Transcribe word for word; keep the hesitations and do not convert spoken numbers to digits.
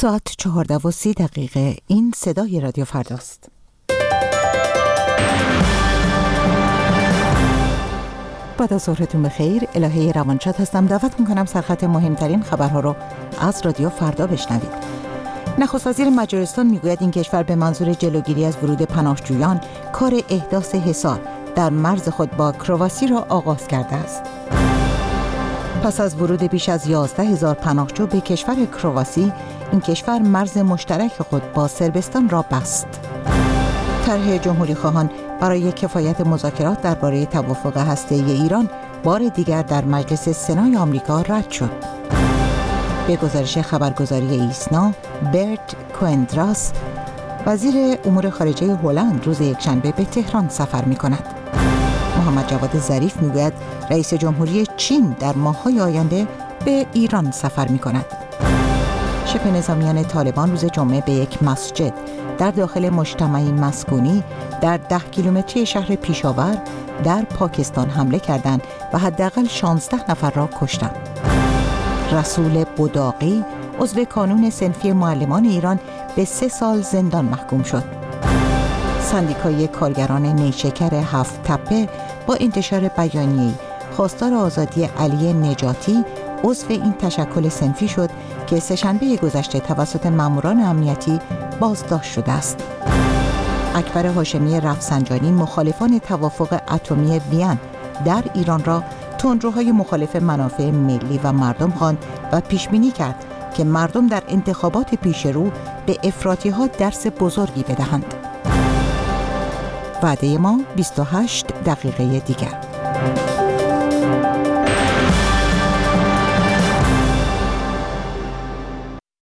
ساعت چهارده و سی دقیقه. این صدای رادیو فرداست. بعد از ظهرتون بخیر. الهه روانشاد هستم. دعوت میکنم سرخط مهمترین خبرها رو از رادیو فردا بشنوید. نخست وزیر مجارستان میگوید این کشور به منظور جلوگیری از ورود پناهجویان کار احداث حصار در مرز خود با کرواسی را آغاز کرده است. پس از ورود بیش از یازده هزار پناهجو به کشور کرواسی، این کشور مرز مشترک خود با صربستان را بست. طرح جمهوری خواهان برای کفایت مذاکرات درباره توافق هسته‌ای ایران بار دیگر در مجلس سنای آمریکا رد شد. به گزارش خبرگزاری ایسنا، برت کوئندراس، وزیر امور خارجه هلند، روز یکشنبه به تهران سفر می‌کند. محمد جواد ظریف میگوید رئیس جمهوری چین در ماه‌های آینده به ایران سفر می‌کند. شبه نظامیان طالبان روز جمعه به یک مسجد در داخل مجتمعی مسکونی در ده کیلومتری شهر پیشاور در پاکستان حمله کردند و حداقل شانزده نفر را کشتند. رسول بداقی، عضو کانون صنفی معلمان ایران، به سه سال زندان محکوم شد. سندیکای کارگران نیشکر هفت تپه با انتشار بیانیه‌ای خواستار آزادی علی نجاتی، عضو این تشکل صنفی شد که سه‌شنبه گذشته توسط ماموران امنیتی بازداشت شده است. اکبر هاشمی رفسنجانی، مخالفان توافق اتمی وین در ایران را تندروهای مخالف منافع ملی و مردم خواند و پیش‌بینی کرد که مردم در انتخابات پیش رو به افراطی‌ها درس بزرگی بدهند. وعده ما بیست و هشت دقیقه دیگر.